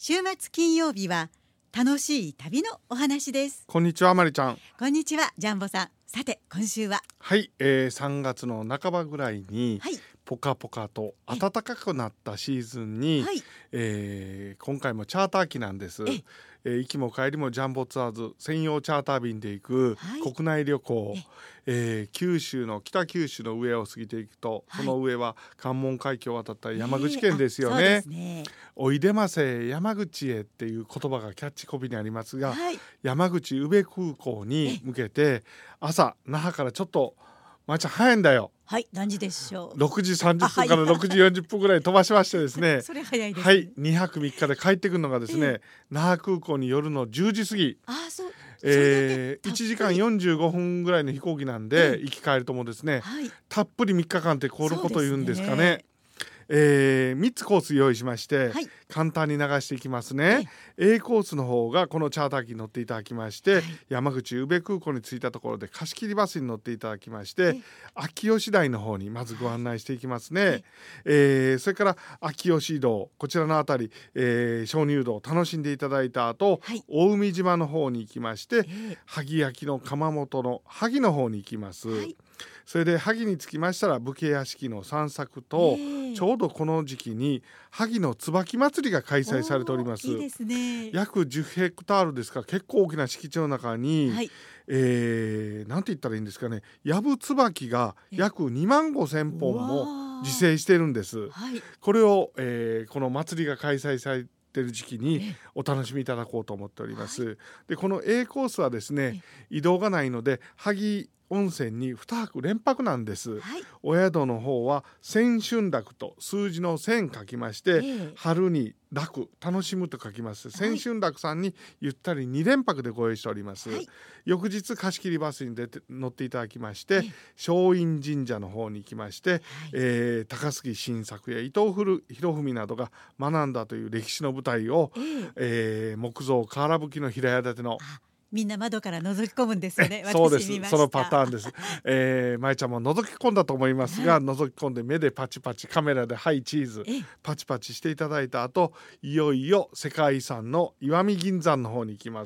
週末金曜日は楽しい旅のお話です。 こんにちは、まりちゃん。 こんにちは、ジャンボさん。さて今週ははい、3月の半ばぐらいに、 はいポカポカと暖かくなったシーズンに、 はい今回もチャーター機なんです。行きも帰りもジャンボツアーズ専用チャーター便で行くはい国内旅行、九州の北九州の上を過ぎていくと、 はいその上は関門海峡を渡った山口県ですよね。 そうですね。 おいでませ山口へっていう言葉がキャッチコピーにありますが、 はい山口宇部空港に向けて朝那覇からちょっとまーちゃん早いんだよ。 はい何時でしょう。 6時30分から6時40分ぐらい飛ばしましてですねそれ早いですね。 はい2泊3日で帰ってくるのがですね、那覇空港に夜の10時過ぎ、 そうそれだけ 1時間45分ぐらいの飛行機なんで、行き帰るともですね、 はいたっぷり3日間ってこのこと言うんですかそうですね。3つコース用意しまして、 はい簡単に流していきますね。A コースの方がこのチャーター機に乗っていただきまして、山口宇部空港に着いたところで貸し切りバスに乗っていただきまして、秋吉台の方にまずご案内していきますね。それから秋吉道、こちらのあたり、鍾乳洞を楽しんでいただいた後、 はい大海島の方に行きまして、萩焼きの窯元の萩の方に行きます。 はいそれで萩に着きましたら武家屋敷の散策と、ちょうどこの時期に萩の椿祭りが開催されております。 いいですね。 約10ヘクタールですから結構大きな敷地の中に、 はいなんて言ったらいいんですかね、ヤブツバキが約2万5,000本も自生しているんです。 はいこれを、この祭りが開催されている時期にお楽しみいただこうと思っております。でこの A コースはですね、移動がないので萩温泉に2泊連泊なんです。 はいお宿の方は千春楽と数字の千書きまして、春に楽楽しむと書きます。千春楽さんにゆったり2連泊でご用意しております。翌日貸し切りバスに乗っていただきまして、松陰神社の方に行きまして、高杉晋作や伊藤博文などが学んだという歴史の舞台を、木造瓦葺きの平屋建てのみんな窓から覗き込むんですよね。 そうです私見ました。 そのパターンです。まえちゃんも覗き込んだと思いますが、覗き込んで目でパチパチカメラではいチーズパチパチしていただいた後、いよいよ世界遺産の石見銀山の方に行きます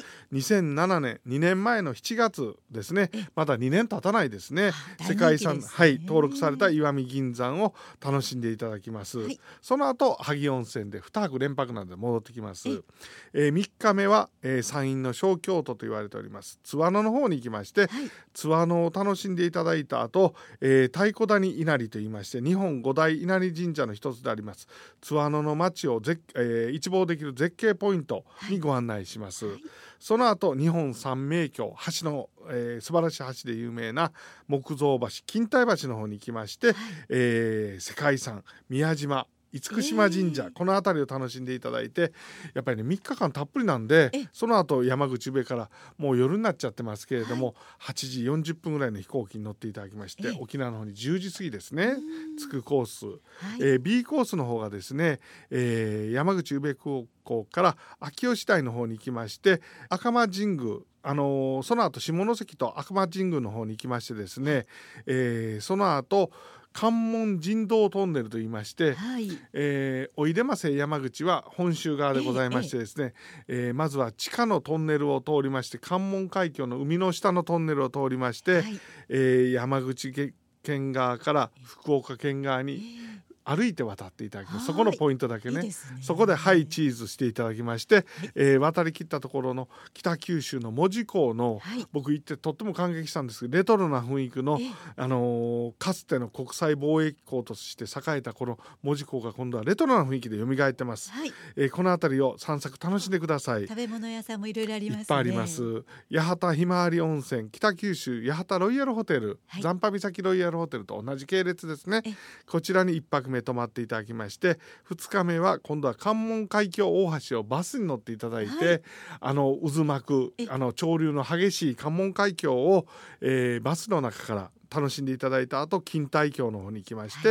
。2007年2年前の7月ですね。まだ2年経たないですね。世界遺産、登録された石見銀山を楽しんでいただきます。その後萩温泉で2泊連泊なんで戻ってきます。3日目は、山陰の小京都と言われております津和野の方に行きまして、津和野を楽しんでいただいた後、太鼓谷稲荷と言いまして日本五大稲荷神社の一つであります津和野の町を一望できる絶景ポイントにご案内します。その後日本三名橋橋の、素晴らしい橋で有名な木造橋錦帯橋の方に行きまして、世界遺産宮島厳島神社、この辺りを楽しんでいただいて、やっぱりね3日間たっぷりなんで、その後山口上からもう夜になっちゃってますけれども、8時40分ぐらいの飛行機に乗っていただきまして、沖縄の方に10時過ぎですね着くコース、B コースの方がですね、山口宇部空港から秋吉台の方に行きまして赤間神宮その後下関と赤間神宮の方に行きましてですね、その後関門人道トンネルといいまして、おいでませ山口は本州側でございましてですね、まずは地下のトンネルを通りまして関門海峡の海の下のトンネルを通りまして、山口県側から福岡県側に歩いて渡っていただきます。そこのポイントだけね、そこではいチーズしていただきまして、渡り切ったところの北九州の門司港の、僕行ってとっても感激したんですけど、レトロな雰囲気の、かつての国際貿易港として栄えたこの門司港が今度はレトロな雰囲気で蘇ってます。この辺りを散策楽しんでください。 食べ物屋さんもいろいろありますね。 いっぱいあります。八幡ひまわり温泉、北九州八幡ロイヤルホテル、残波岬ロイヤルホテルと同じ系列ですね。こちらに1泊目泊まっていただきまして、2日目は今度は関門海峡大橋をバスに乗っていただいて、渦巻く潮流の激しい関門海峡を、バスの中から楽しんでいただいた後錦帯橋の方に行きまして、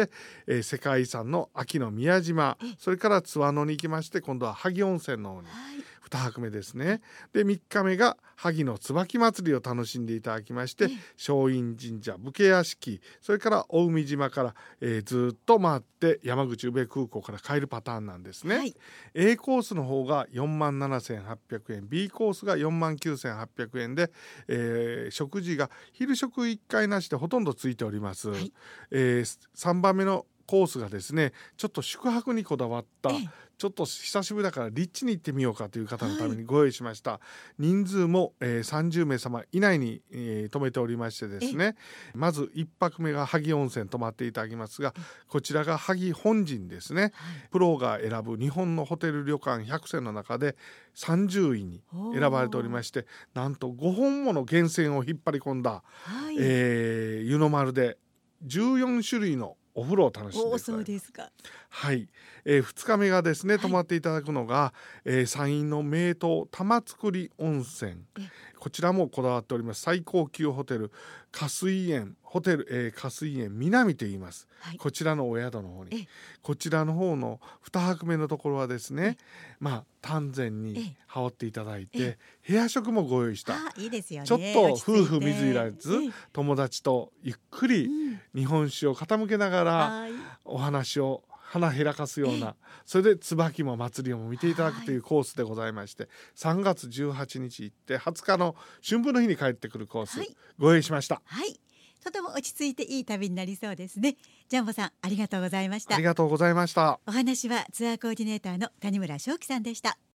世界遺産の秋の宮島、それから津和野に行きまして今度は萩温泉の方に、 2泊目ですね。で3日目が萩の椿祭りを楽しんでいただきまして、松陰神社、武家屋敷、それから大海島から、ずっと回って山口宇部空港から帰るパターンなんですね。 はい、 A コースの方が47,800円、 B コースが49,800円で、食事が昼食1回なしでほとんどついております。 はい、 3番目のコースがですね、ちょっと宿泊にこだわったええちょっと久しぶりだからリッチに行ってみようかという方のためにご用意しました。人数も、30名様以内に、泊めておりましてですね、まず1泊目が萩温泉泊まっていただきますが、こちらが萩本陣ですね。プロが選ぶ日本のホテル旅館100選の中で30位に選ばれておりまして、なんと5本もの源泉を引っ張り込んだ、 はい、 湯の丸で14種類のお風呂を楽しんでいただきます。 そうですか。 はい、2日目がですね、泊まっていただくのが、山陰の名湯玉造温泉、こちらもこだわっております。最高級ホテル花水園ホテル、花水園南と言います、 はい、 こちらのお宿の方に、こちらの方の2泊目のところはですね、丹前に羽織っていただいて、部屋食もご用意した。 いいですよね。 ちょっと夫婦水入らず、友達とゆっくり日本酒を傾けながらお話を花開かすような、それで椿も祭りを見ていただくというコースでございまして、3月18日行って20日の春分の日に帰ってくるコース、ご用意しました。 はい、とても落ち着いていい旅になりそうですね。ジャンボさん、ありがとうございました。 ありがとうございました。 お話はツアーコーディネーターの谷村正樹さんでした。